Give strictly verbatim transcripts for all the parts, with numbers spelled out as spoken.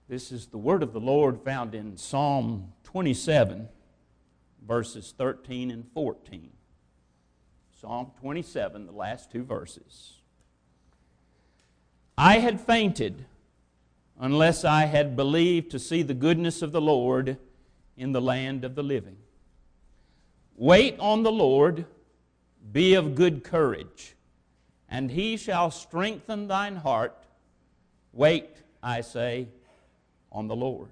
This is the word of the Lord found in Psalm twenty-seven, verses thirteen and fourteen. Psalm twenty-seven, the last two verses. I had fainted unless I had believed to see the goodness of the Lord in the land of the living. Wait on the Lord, be of good courage, and He shall strengthen thine heart. Wait, I say, on the Lord.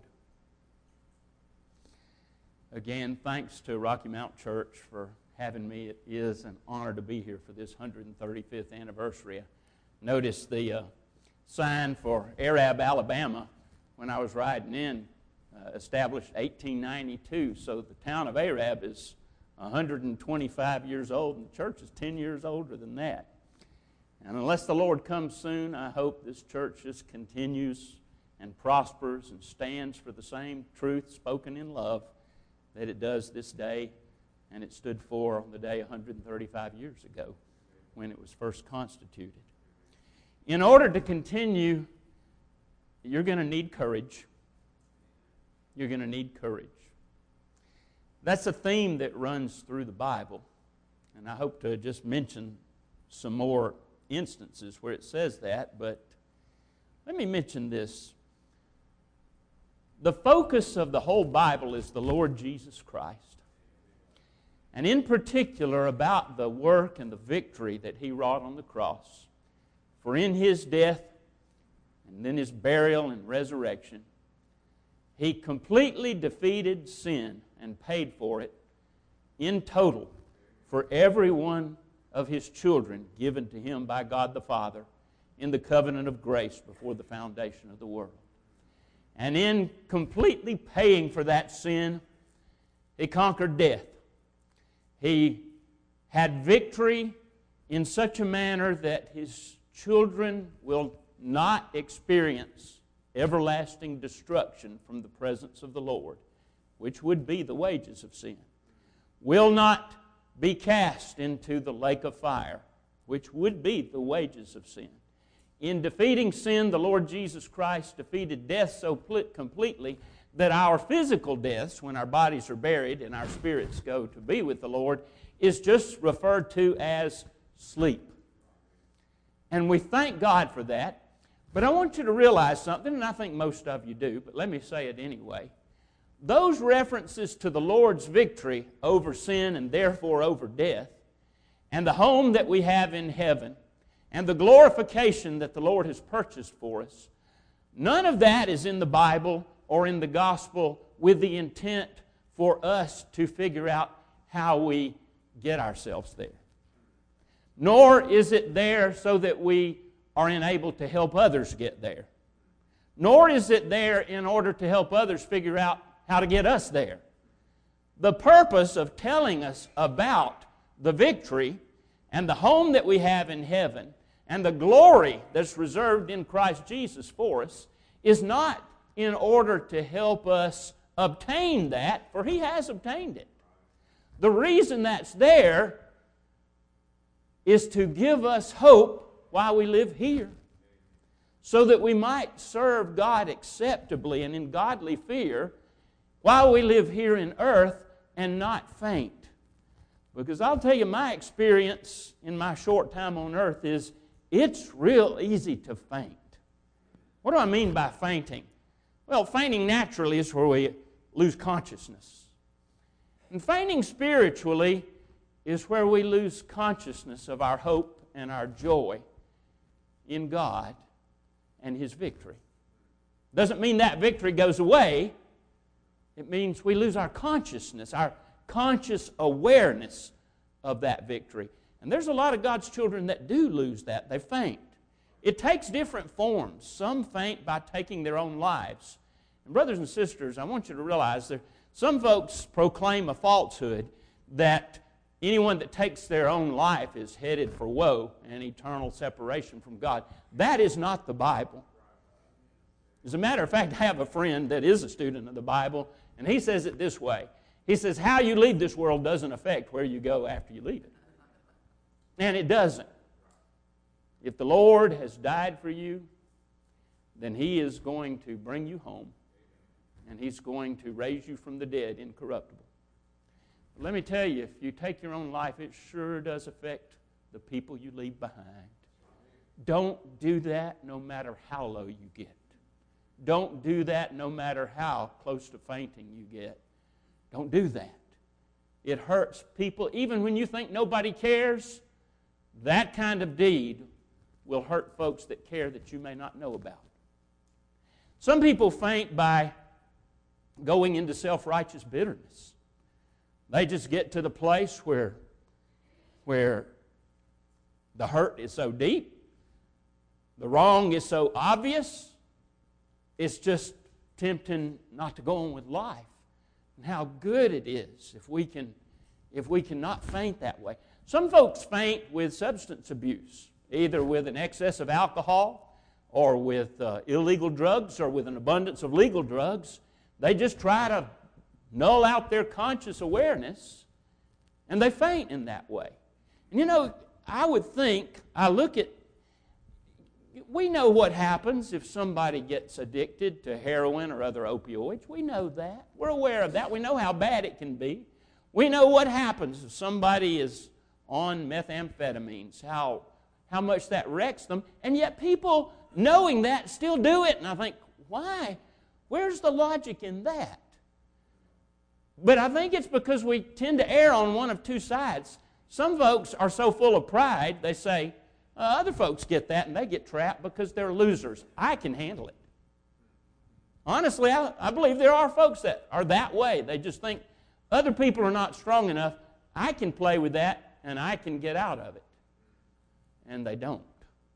Again, thanks to Rocky Mount Church for having me. It is an honor to be here for this one hundred thirty-fifth anniversary. Notice the uh, sign for Arab, Alabama, when I was riding in, uh, established eighteen ninety-two. So the town of Arab is one hundred twenty-five years old, and the church is ten years older than that. And unless the Lord comes soon, I hope this church just continues and prospers and stands for the same truth spoken in love that it does this day and it stood for on the day one hundred thirty-five years ago when it was first constituted. In order to continue, you're going to need courage. You're going to need courage. That's a theme that runs through the Bible, and I hope to just mention some more instances where it says that, but let me mention this. The focus of the whole Bible is the Lord Jesus Christ, and in particular about the work and the victory that He wrought on the cross. For in His death and then His burial and resurrection, He completely defeated sin and paid for it in total for every one of His children given to Him by God the Father in the covenant of grace before the foundation of the world. And in completely paying for that sin, He conquered death. He had victory in such a manner that His children will not experience everlasting destruction from the presence of the Lord, which would be the wages of sin. Will not be cast into the lake of fire, which would be the wages of sin. In defeating sin, the Lord Jesus Christ defeated death so completely that our physical deaths, when our bodies are buried and our spirits go to be with the Lord, is just referred to as sleep. And we thank God for that. But I want you to realize something, and I think most of you do, but let me say it anyway. Those references to the Lord's victory over sin and therefore over death, and the home that we have in heaven, and the glorification that the Lord has purchased for us, none of that is in the Bible or in the gospel with the intent for us to figure out how we get ourselves there. Nor is it there so that we are enabled to help others get there. Nor is it there in order to help others figure out how to get us there. The purpose of telling us about the victory and the home that we have in heaven and the glory that's reserved in Christ Jesus for us is not in order to help us obtain that, for He has obtained it. The reason that's there is to give us hope while we live here, so that we might serve God acceptably and in godly fear while we live here in earth and not faint. Because I'll tell you, my experience in my short time on earth is it's real easy to faint. What do I mean by fainting? Well, fainting naturally is where we lose consciousness. And fainting spiritually is where we lose consciousness of our hope and our joy in God and His victory. Doesn't mean that victory goes away. It means we lose our consciousness, our conscious awareness of that victory. And there's a lot of God's children that do lose that. They faint. It takes different forms. Some faint by taking their own lives. And brothers and sisters, I want you to realize that some folks proclaim a falsehood that anyone that takes their own life is headed for woe and eternal separation from God. That is not the Bible. As a matter of fact, I have a friend that is a student of the Bible, and he says it this way. He says, how you leave this world doesn't affect where you go after you leave it. And it doesn't. If the Lord has died for you, then He is going to bring you home, and He's going to raise you from the dead incorruptible. But let me tell you, if you take your own life, it sure does affect the people you leave behind. Don't do that no matter how low you get. Don't do that no matter how close to fainting you get. Don't do that. It hurts people. Even when you think nobody cares, that kind of deed will hurt folks that care that you may not know about. Some people faint by going into self-righteous bitterness. They just get to the place where, where the hurt is so deep, the wrong is so obvious, it's just tempting not to go on with life. And how good it is if we can, if we can not faint that way. Some folks faint with substance abuse, either with an excess of alcohol or with uh, illegal drugs or with an abundance of legal drugs. They just try to null out their conscious awareness, and they faint in that way. And you know, I would think, I look at, we know what happens if somebody gets addicted to heroin or other opioids. We know that. We're aware of that. We know how bad it can be. We know what happens if somebody is on methamphetamines, how, how much that wrecks them. And yet people, knowing that, still do it. And I think, why? Where's the logic in that? But I think it's because we tend to err on one of two sides. Some folks are so full of pride, they say, uh, other folks get that and they get trapped because they're losers. I can handle it. Honestly, I, I believe there are folks that are that way. They just think other people are not strong enough. I can play with that and I can get out of it. And they don't.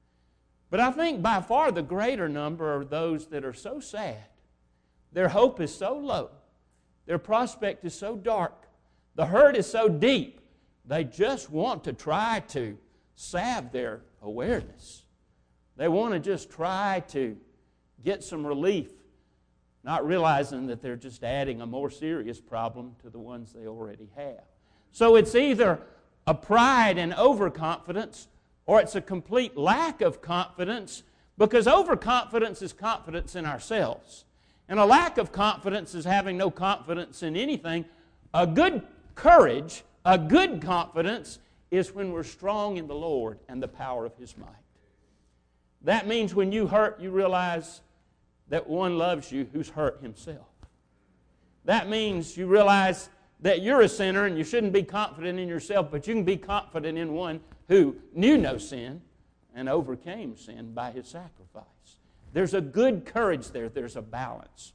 But I think by far the greater number are those that are so sad. Their hope is so low. Their prospect is so dark. The hurt is so deep. They just want to try to salve their awareness. They want to just try to get some relief, not realizing that they're just adding a more serious problem to the ones they already have. So it's either a pride and overconfidence, or it's a complete lack of confidence, because overconfidence is confidence in ourselves. And a lack of confidence is having no confidence in anything. A good courage, a good confidence, is when we're strong in the Lord and the power of His might. That means when you hurt, you realize that one loves you who's hurt himself. That means you realize that you're a sinner and you shouldn't be confident in yourself, but you can be confident in one who knew no sin and overcame sin by His sacrifice. There's a good courage there. There's a balance.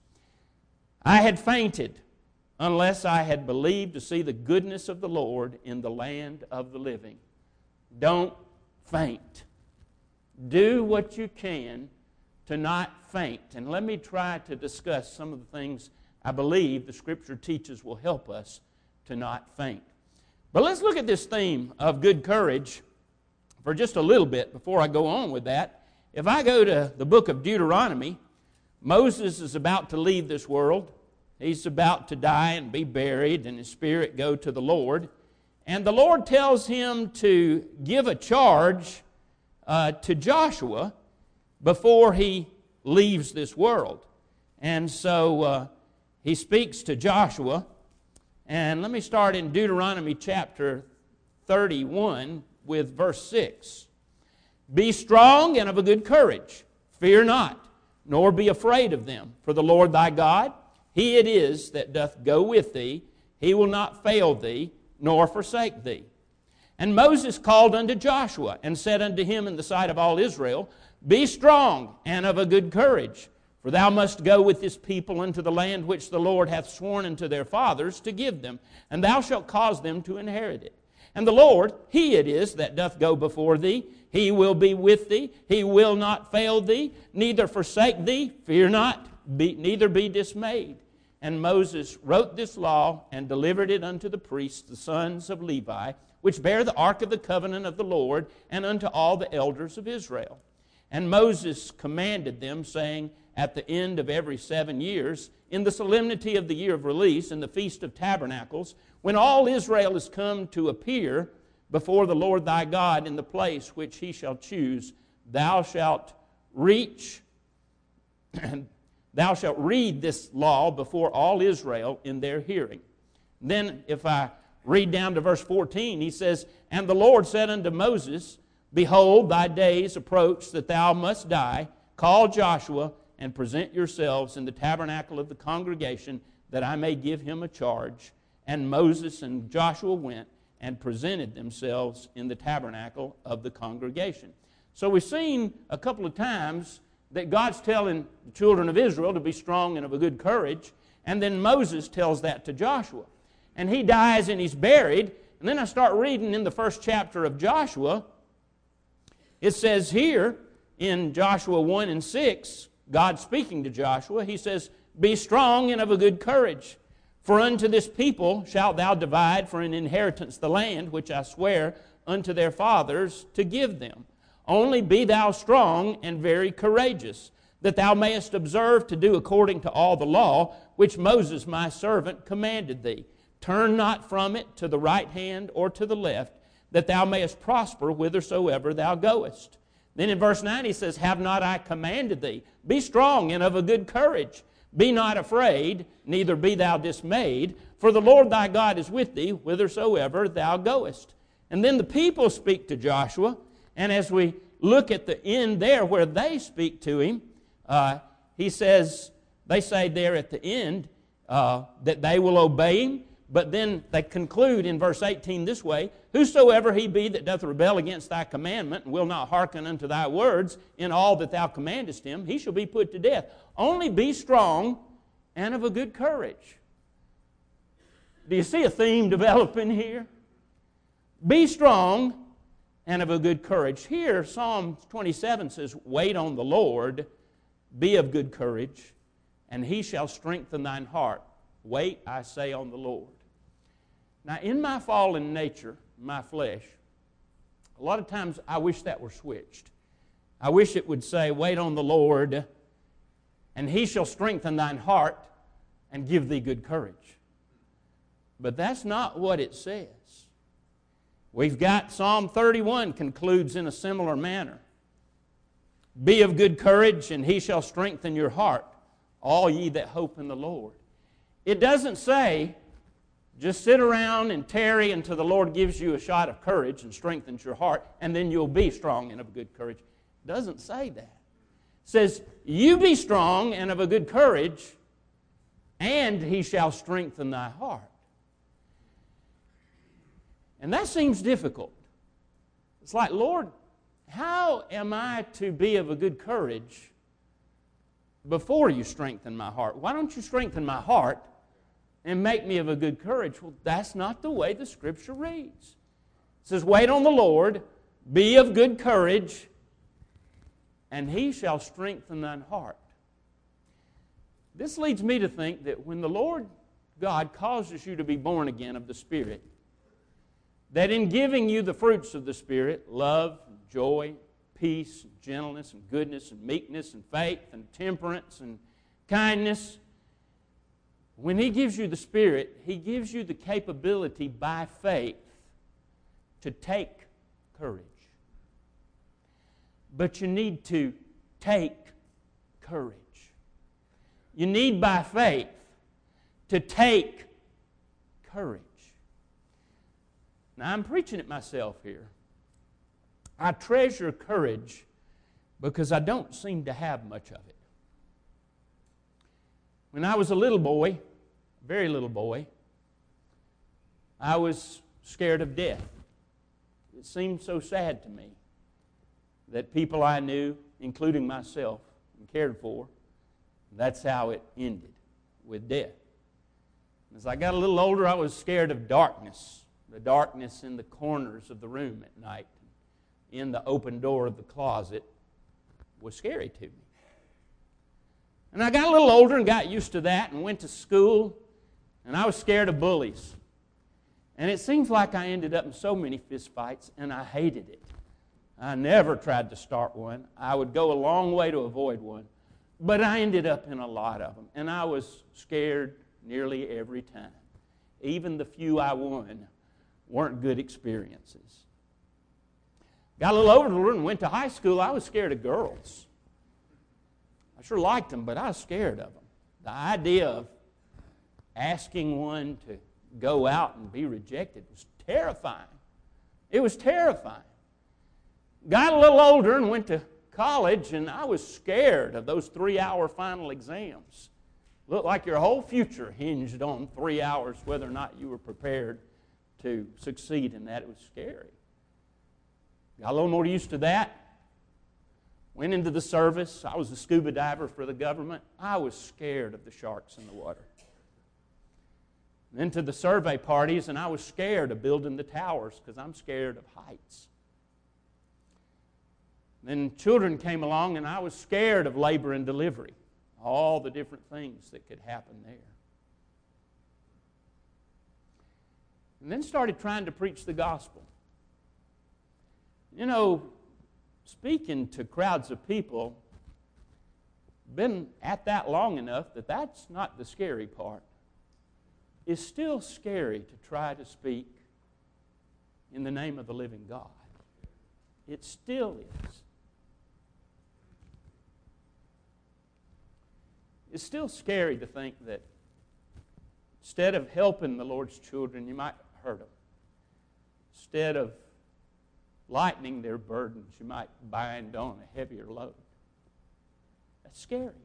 I had fainted unless I had believed to see the goodness of the Lord in the land of the living. Don't faint. Do what you can to not faint. And let me try to discuss some of the things I believe the Scripture teaches will help us to not faint. But let's look at this theme of good courage for just a little bit before I go on with that. If I go to the book of Deuteronomy, Moses is about to leave this world. He's about to die and be buried and his spirit go to the Lord. And the Lord tells him to give a charge uh, to Joshua before he leaves this world. And so uh, he speaks to Joshua. And let me start in Deuteronomy chapter thirty-one with verse six. Be strong and of a good courage. Fear not, nor be afraid of them. For the Lord thy God, He it is that doth go with thee. He will not fail thee, nor forsake thee. And Moses called unto Joshua, and said unto him in the sight of all Israel, Be strong and of a good courage. For thou must go with this people into the land which the Lord hath sworn unto their fathers to give them, and thou shalt cause them to inherit it. And the Lord, He it is that doth go before thee. He will be with thee. He will not fail thee, neither forsake thee. Fear not, be, neither be dismayed. And Moses wrote this law and delivered it unto the priests, the sons of Levi, which bear the ark of the covenant of the Lord, and unto all the elders of Israel. And Moses commanded them, saying, At the end of every seven years, in the solemnity of the year of release, in the Feast of Tabernacles, when all Israel is come to appear before the Lord thy God in the place which He shall choose, thou shalt reach thou shalt read this law before all Israel in their hearing. Then if I read down to verse fourteen, he says, And the Lord said unto Moses, Behold, thy days approach that thou must die. Call Joshua and present yourselves in the tabernacle of the congregation, that I may give him a charge. And Moses and Joshua went and presented themselves in the tabernacle of the congregation. So we've seen a couple of times that God's telling the children of Israel to be strong and of a good courage, and then Moses tells that to Joshua. And he dies and he's buried, and then I start reading in the first chapter of Joshua. It says here in Joshua one and six, God speaking to Joshua, he says, Be strong and of a good courage, for unto this people shalt thou divide for an inheritance the land which I swear unto their fathers to give them. Only be thou strong and very courageous, that thou mayest observe to do according to all the law which Moses my servant commanded thee. Turn not from it to the right hand or to the left, that thou mayest prosper whithersoever thou goest. Then in verse nine he says, Have not I commanded thee? Be strong and of a good courage. Be not afraid, neither be thou dismayed, for the Lord thy God is with thee whithersoever thou goest. And then the people speak to Joshua, and as we look at the end there where they speak to him, uh, he says, they say there at the end uh, that they will obey him, but then they conclude in verse eighteen this way, Whosoever he be that doth rebel against thy commandment, and will not hearken unto thy words in all that thou commandest him, he shall be put to death. Only be strong and of a good courage. Do you see a theme developing here? Be strong and of a good courage. Here, Psalm twenty-seven says, Wait on the Lord, be of good courage, and he shall strengthen thine heart. Wait, I say, on the Lord. Now, in my fallen nature, my flesh, a lot of times I wish that were switched. I wish it would say, Wait on the Lord, and he shall strengthen thine heart and give thee good courage. But that's not what it says. We've got Psalm thirty-one concludes in a similar manner. Be of good courage, and he shall strengthen your heart, all ye that hope in the Lord. It doesn't say, just sit around and tarry until the Lord gives you a shot of courage and strengthens your heart, and then you'll be strong and of good courage. It doesn't say that. It says, you be strong and of a good courage, and he shall strengthen thy heart. And that seems difficult. It's like, Lord, how am I to be of a good courage before you strengthen my heart? Why don't you strengthen my heart and make me of a good courage? Well, that's not the way the Scripture reads. It says, wait on the Lord, be of good courage, and he shall strengthen thine heart. This leads me to think that when the Lord God causes you to be born again of the Spirit, that in giving you the fruits of the Spirit, love, joy, peace, gentleness, and goodness, and meekness, and faith, and temperance, and kindness, when he gives you the Spirit, he gives you the capability by faith to take courage. But you need to take courage. You need by faith to take courage. Now, I'm preaching it myself here. I treasure courage because I don't seem to have much of it. When I was a little boy, a very little boy, I was scared of death. It seemed so sad to me that people I knew, including myself and cared for, that's how it ended, with death. As I got a little older, I was scared of darkness. The darkness in the corners of the room at night, in the open door of the closet, was scary to me. And I got a little older and got used to that and went to school, and I was scared of bullies. And it seems like I ended up in so many fistfights, and I hated it. I never tried to start one. I would go a long way to avoid one, but I ended up in a lot of them, and I was scared nearly every time. Even the few I won weren't good experiences. Got a little older and went to high school. I was scared of girls. I sure liked them, but I was scared of them. The idea of asking one to go out and be rejected was terrifying. It was terrifying. Got a little older and went to college, and I was scared of those three-hour final exams. Looked like your whole future hinged on three hours, whether or not you were prepared to succeed in that. It was scary. Got a little more used to that. Went into the service. I was a scuba diver for the government. I was scared of the sharks in the water. Then to the survey parties, and I was scared of building the towers because I'm scared of heights. Then children came along, and I was scared of labor and delivery, all the different things that could happen there. And then started trying to preach the gospel. You know, speaking to crowds of people, been at that long enough that that's not the scary part. It's still scary to try to speak in the name of the living God. It still is. It's still scary to think that instead of helping the Lord's children, you might hurt them. Instead of lightening their burdens, you might bind on a heavier load. That's scary.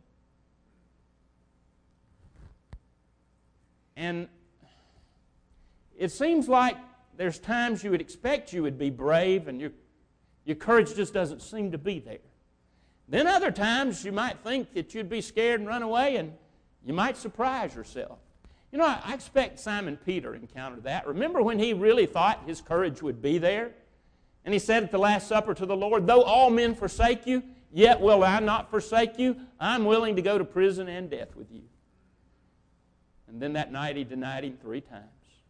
And it seems like there's times you would expect you would be brave and your, your courage just doesn't seem to be there. Then other times you might think that you'd be scared and run away, and you might surprise yourself. You know, I, I expect Simon Peter encountered that. Remember when he really thought his courage would be there? And he said at the Last Supper to the Lord, "Though all men forsake you, yet will I not forsake you. I'm willing to go to prison and death with you." And then that night he denied him three times.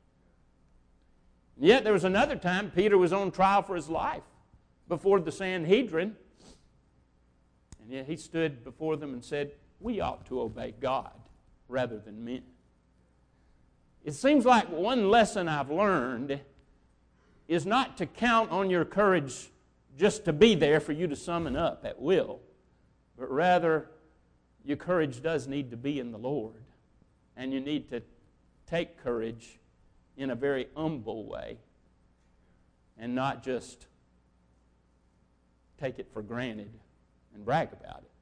And yet there was another time Peter was on trial for his life before the Sanhedrin. And yet he stood before them and said, "We ought to obey God rather than men." It seems like one lesson I've learned is not to count on your courage just to be there for you to summon up at will, but rather your courage does need to be in the Lord, and you need to take courage in a very humble way and not just take it for granted and brag about it.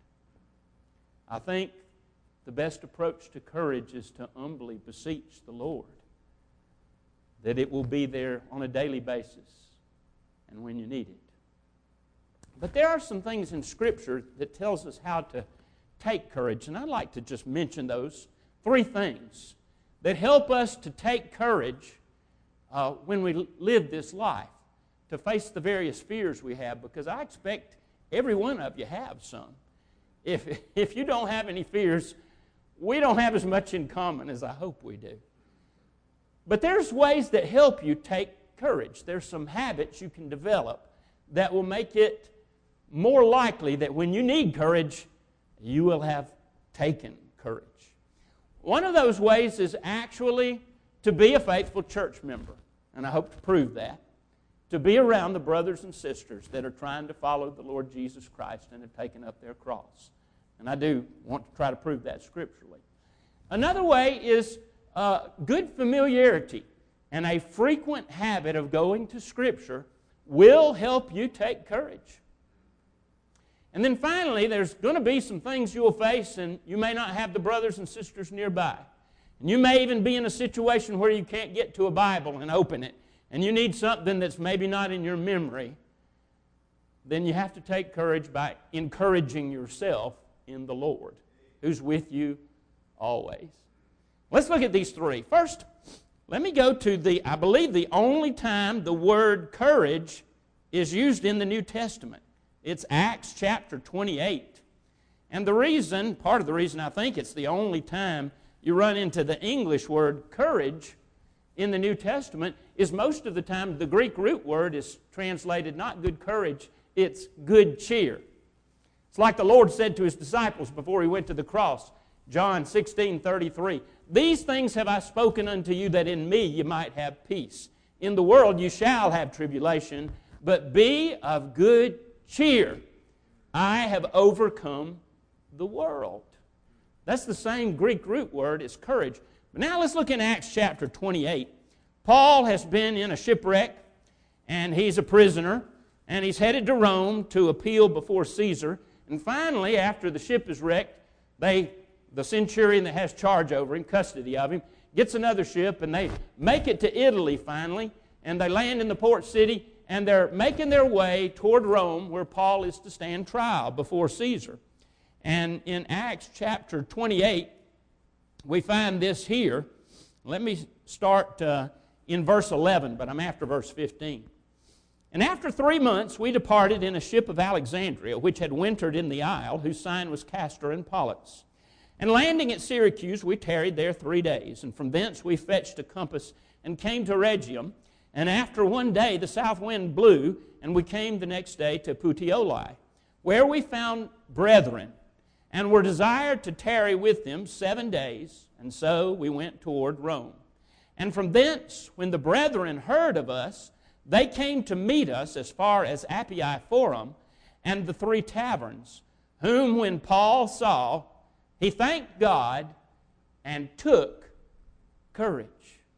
I think the best approach to courage is to humbly beseech the Lord that it will be there on a daily basis and when you need it. But there are some things in Scripture that tells us how to take courage, and I'd like to just mention those three things that help us to take courage uh, when we live this life, to face the various fears we have, because I expect every one of you have some. If, if you don't have any fears, we don't have as much in common as I hope we do. But there's ways that help you take courage. There's some habits you can develop that will make it more likely that when you need courage, you will have taken courage. One of those ways is actually to be a faithful church member, and I hope to prove that. To be around the brothers and sisters that are trying to follow the Lord Jesus Christ and have taken up their cross. And I do want to try to prove that scripturally. Another way is uh, good familiarity and a frequent habit of going to Scripture will help you take courage. And then finally, there's going to be some things you'll face, and you may not have the brothers and sisters nearby. And you may even be in a situation where you can't get to a Bible and open it, and you need something that's maybe not in your memory. Then you have to take courage by encouraging yourself in the Lord, who's with you always. Let's look at these three. First, let me go to the, I believe, the only time the word courage is used in the New Testament. It's Acts chapter twenty-eight. And the reason, part of the reason I think it's the only time you run into the English word courage in the New Testament is most of the time the Greek root word is translated not good courage, it's good cheer. It's like the Lord said to His disciples before He went to the cross, John sixteen thirty-three, "These things have I spoken unto you, that in me you might have peace. In the world you shall have tribulation, but be of good cheer. I have overcome the world. That's the same Greek root word as courage. But now let's look in Acts chapter twenty-eight. Paul has been in a shipwreck, and he's a prisoner, and he's headed to Rome to appeal before Caesar. And finally, after the ship is wrecked, they, the centurion that has charge over him, custody of him, gets another ship, and they make it to Italy finally, and they land in the port city, and they're making their way toward Rome, where Paul is to stand trial before Caesar. And in Acts chapter twenty-eight, we find this here. Let me start uh, in verse eleven, but I'm after verse fifteen. And after three months we departed in a ship of Alexandria, which had wintered in the isle, whose sign was Castor and Pollux. And landing at Syracuse, we tarried there three days. And from thence we fetched a compass and came to Rhegium. And after one day the south wind blew, and we came the next day to Puteoli, where we found brethren, and were desired to tarry with them seven days. And so we went toward Rome. And from thence, when the brethren heard of us, they came to meet us as far as Appii Forum and the three taverns, whom when Paul saw, he thanked God and took courage.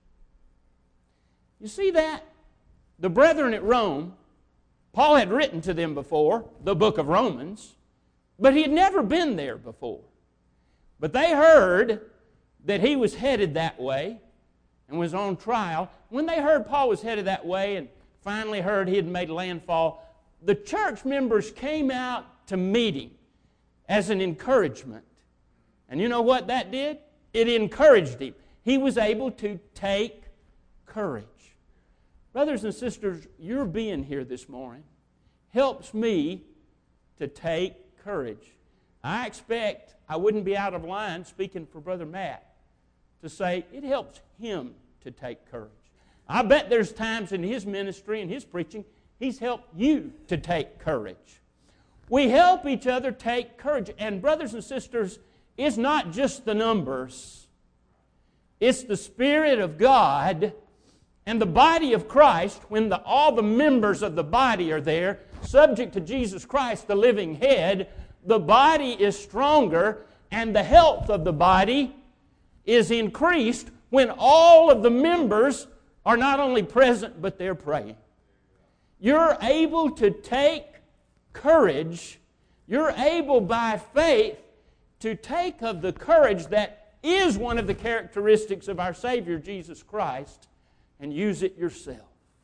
You see that? The brethren at Rome, Paul had written to them before, the book of Romans, but he had never been there before. But they heard that he was headed that way and was on trial. When they heard Paul was headed that way and finally heard he had made landfall, the church members came out to meet him as an encouragement. And you know what that did? It encouraged him. He was able to take courage. Brothers and sisters, your being here this morning helps me to take courage. I expect I wouldn't be out of line speaking for Brother Matt to say it helps him to take courage. I bet there's times in his ministry and his preaching he's helped you to take courage. We help each other take courage. And brothers and sisters, it's not just the numbers. It's the Spirit of God and the body of Christ. When the, all the members of the body are there, subject to Jesus Christ, the living head, the body is stronger and the health of the body is increased when all of the members are not only present, but they're praying. You're able to take courage. You're able by faith to take of the courage that is one of the characteristics of our Savior Jesus Christ and use it yourself.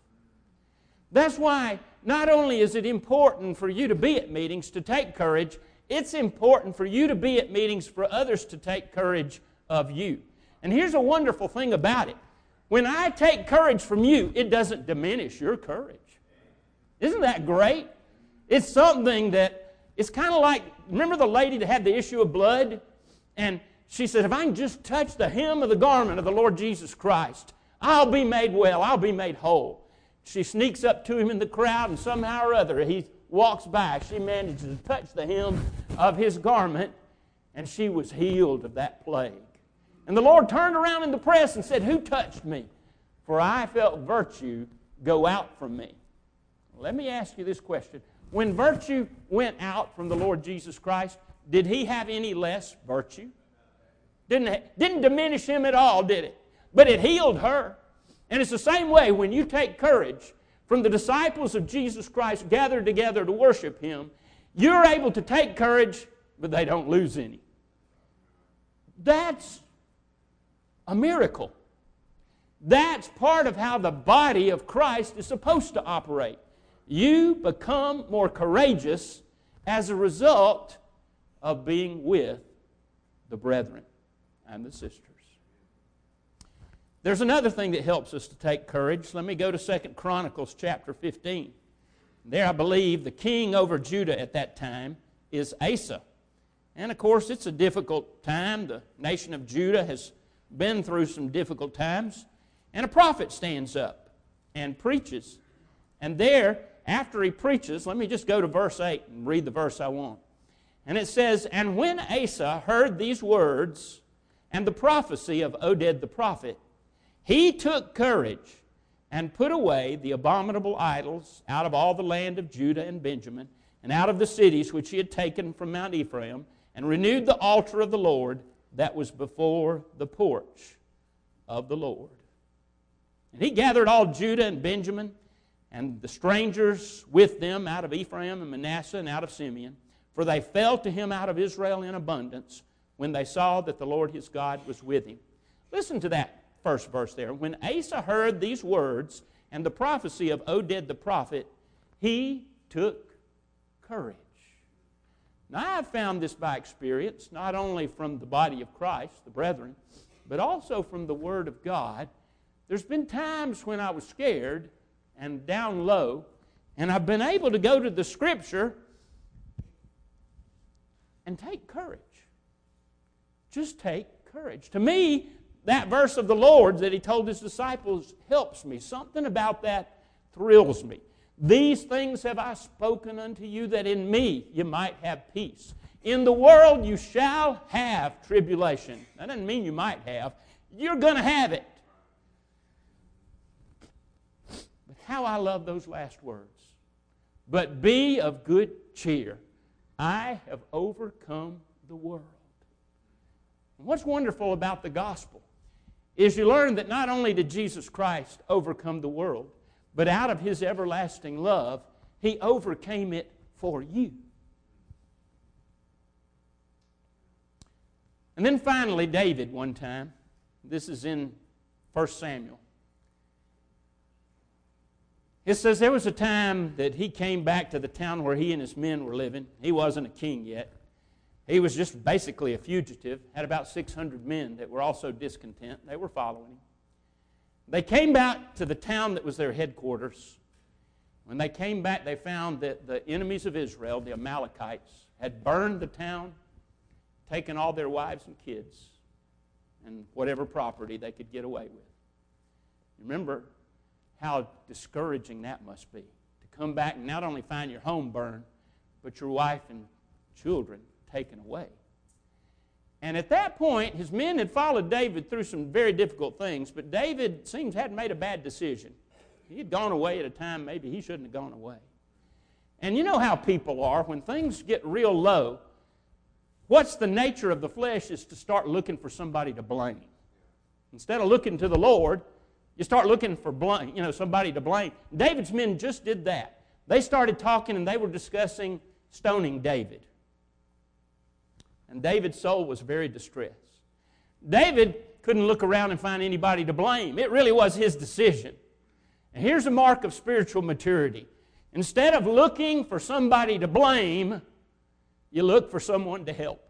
That's why not only is it important for you to be at meetings to take courage, it's important for you to be at meetings for others to take courage of you. And here's a wonderful thing about it. When I take courage from you, it doesn't diminish your courage. Isn't that great? It's something that, it's kind of like, remember the lady that had the issue of blood? And she said, if I can just touch the hem of the garment of the Lord Jesus Christ, I'll be made well, I'll be made whole. She sneaks up to him in the crowd, and somehow or other he walks by. She manages to touch the hem of his garment, and she was healed of that plague. And the Lord turned around in the press and said, who touched me? For I felt virtue go out from me. Let me ask you this question. When virtue went out from the Lord Jesus Christ, did he have any less virtue? Didn't, didn't diminish him at all, did it? But it healed her. And it's the same way when you take courage from the disciples of Jesus Christ gathered together to worship him, you're able to take courage, but they don't lose any. That's a miracle. That's part of how the body of Christ is supposed to operate. You become more courageous as a result of being with the brethren and the sisters. There's another thing that helps us to take courage. Let me go to Second Chronicles chapter fifteen. There I believe the king over Judah at that time is Asa. And of course it's a difficult time. The nation of Judah has been through some difficult times. And a prophet stands up and preaches. And there, after he preaches, let me just go to verse eight and read the verse I want. And it says, and when Asa heard these words and the prophecy of Oded the prophet, he took courage and put away the abominable idols out of all the land of Judah and Benjamin, and out of the cities which he had taken from Mount Ephraim, and renewed the altar of the Lord that was before the porch of the Lord. And he gathered all Judah and Benjamin and the strangers with them out of Ephraim and Manasseh and out of Simeon, for they fell to him out of Israel in abundance when they saw that the Lord his God was with him. Listen to that first verse there. When Asa heard these words and the prophecy of Oded the prophet, he took courage. Now, I've found this by experience, not only from the body of Christ, the brethren, but also from the Word of God. There's been times when I was scared and down low, and I've been able to go to the Scripture and take courage. Just take courage. To me, that verse of the Lord that he told his disciples helps me. Something about that thrills me. These things have I spoken unto you, that in me you might have peace. In the world you shall have tribulation. That doesn't mean you might have. You're going to have it. But how I love those last words. But be of good cheer. I have overcome the world. And what's wonderful about the gospel is you learn that not only did Jesus Christ overcome the world, but out of his everlasting love, he overcame it for you. And then finally, David one time, this is in First Samuel. It says there was a time that he came back to the town where he and his men were living. He wasn't a king yet. He was just basically a fugitive, had about six hundred men that were also discontent. They were following him. They came back to the town that was their headquarters. When they came back, they found that the enemies of Israel, the Amalekites, had burned the town, taken all their wives and kids, and whatever property they could get away with. Remember how discouraging that must be, to come back and not only find your home burned, but your wife and children taken away. And at that point, his men had followed David through some very difficult things, but David seems hadn't made a bad decision. He had gone away at a time maybe he shouldn't have gone away. And you know how people are. When things get real low, what's the nature of the flesh is to start looking for somebody to blame. Instead of looking to the Lord, you start looking for blame, you know, somebody to blame. David's men just did that. They started talking and they were discussing stoning David. And David's soul was very distressed. David couldn't look around and find anybody to blame. It really was his decision. And here's a mark of spiritual maturity. Instead of looking for somebody to blame, you look for someone to help.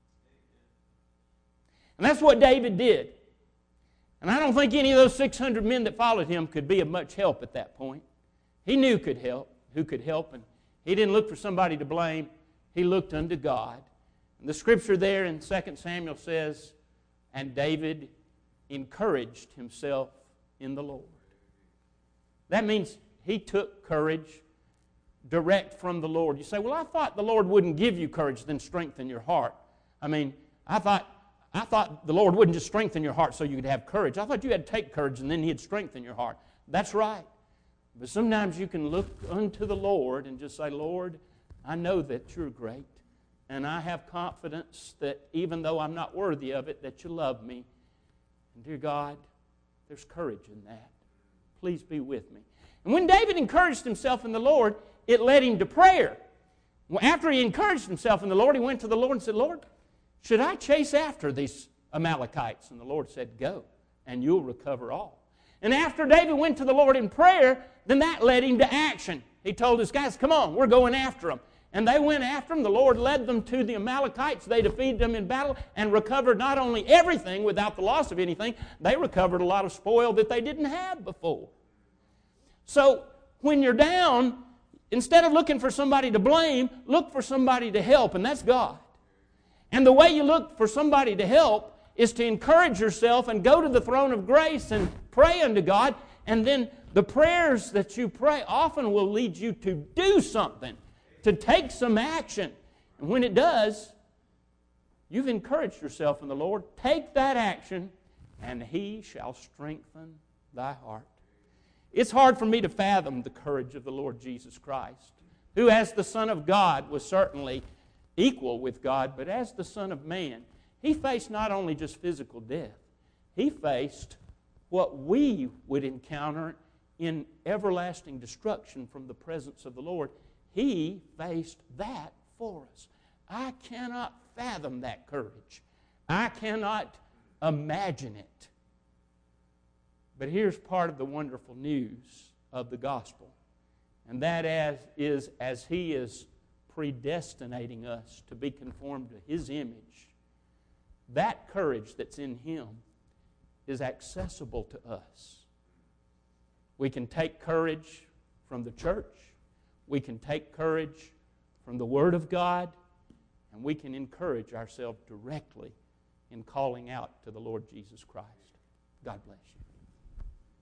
And that's what David did. And I don't think any of those six hundred men that followed him could be of much help at that point. He knew could help, who could help, and he didn't look for somebody to blame. He looked unto God. The scripture there in Second Samuel says, and David encouraged himself in the Lord. That means he took courage direct from the Lord. You say, well, I thought the Lord wouldn't give you courage, then strengthen your heart. I mean, I thought, I thought the Lord wouldn't just strengthen your heart so you could have courage. I thought you had to take courage and then he'd strengthen your heart. That's right. But sometimes you can look unto the Lord and just say, Lord, I know that you're great. And I have confidence that even though I'm not worthy of it, that you love me. And dear God, there's courage in that. Please be with me. And when David encouraged himself in the Lord, it led him to prayer. After he encouraged himself in the Lord, he went to the Lord and said, Lord, should I chase after these Amalekites? And the Lord said, go, and you'll recover all. And after David went to the Lord in prayer, then that led him to action. He told his guys, come on, we're going after them. And they went after them. The Lord led them to the Amalekites. They defeated them in battle and recovered not only everything without the loss of anything, they recovered a lot of spoil that they didn't have before. So when you're down, instead of looking for somebody to blame, look for somebody to help, and that's God. And the way you look for somebody to help is to encourage yourself and go to the throne of grace and pray unto God, and then the prayers that you pray often will lead you to do something, to take some action. And when it does, you've encouraged yourself in the Lord. Take that action, and He shall strengthen thy heart. It's hard for me to fathom the courage of the Lord Jesus Christ, who as the Son of God was certainly equal with God, but as the Son of Man, He faced not only just physical death, He faced what we would encounter in everlasting destruction from the presence of the Lord. He faced that for us. I cannot fathom that courage. I cannot imagine it. But here's part of the wonderful news of the gospel. And that as, is as He is predestinating us to be conformed to His image, that courage that's in Him is accessible to us. We can take courage from the church. We can take courage from the Word of God. And we can encourage ourselves directly in calling out to the Lord Jesus Christ. God bless you.